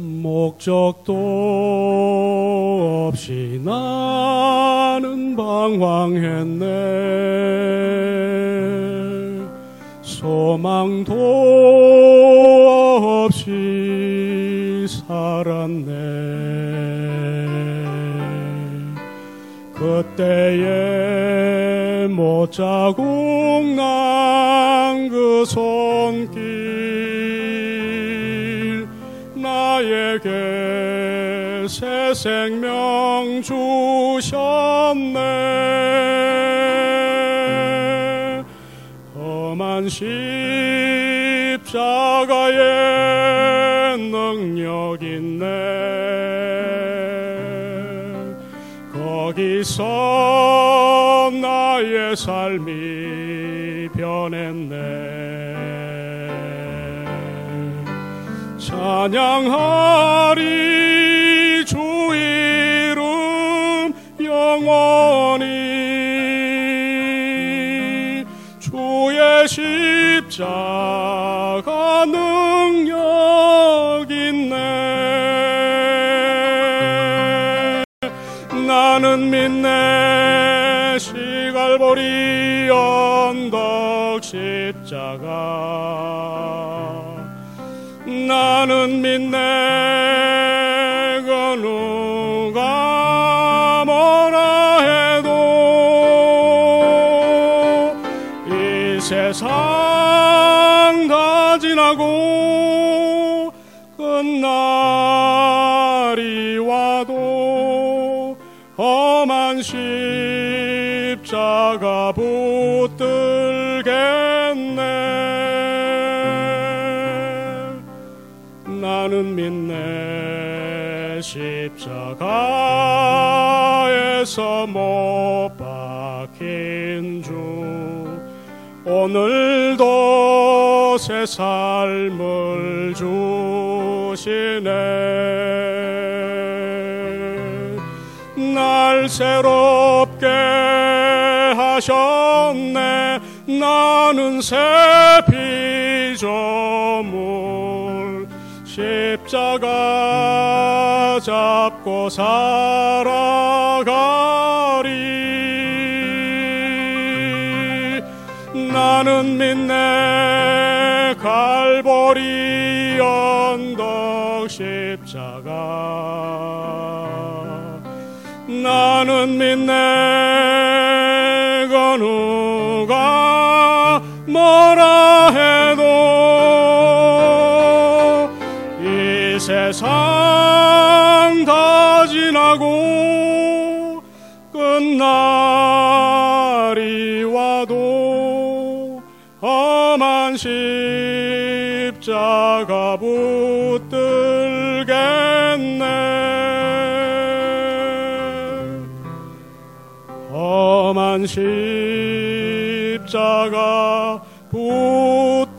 목적도 없이 나는 방황했네. 소망도 없이 살았네. 그때에 못자국 난 그 손길 나에게 새 생명 주셨네. 험한 십자가에 능력 있네. 거기서 나의 삶이 변했네. 찬양하리 주 이름 영원히. 주의 십자가 능력 있네. 나는 믿네 시갈보리 언덕 십자가. 나는 믿네 그 누가 뭐라 해도 이 세상 다 지나고 끝날이 와도 험한 십자가 붙들겠네. 나는 믿네 십자가에서 못 박힌 주. 오늘도 새 삶을 주시네. 날 새롭게 하셨네. 나는 새 피조물. 십자가 잡고 살아가리. 나는 믿네 갈보리 언덕 십자가. 나는 믿네 그 누가 뭐라 해도 이 세상 다 지나고 끝날이 와도 험한 십자가 붙들겠네. 험한 십자가 붙들겠네.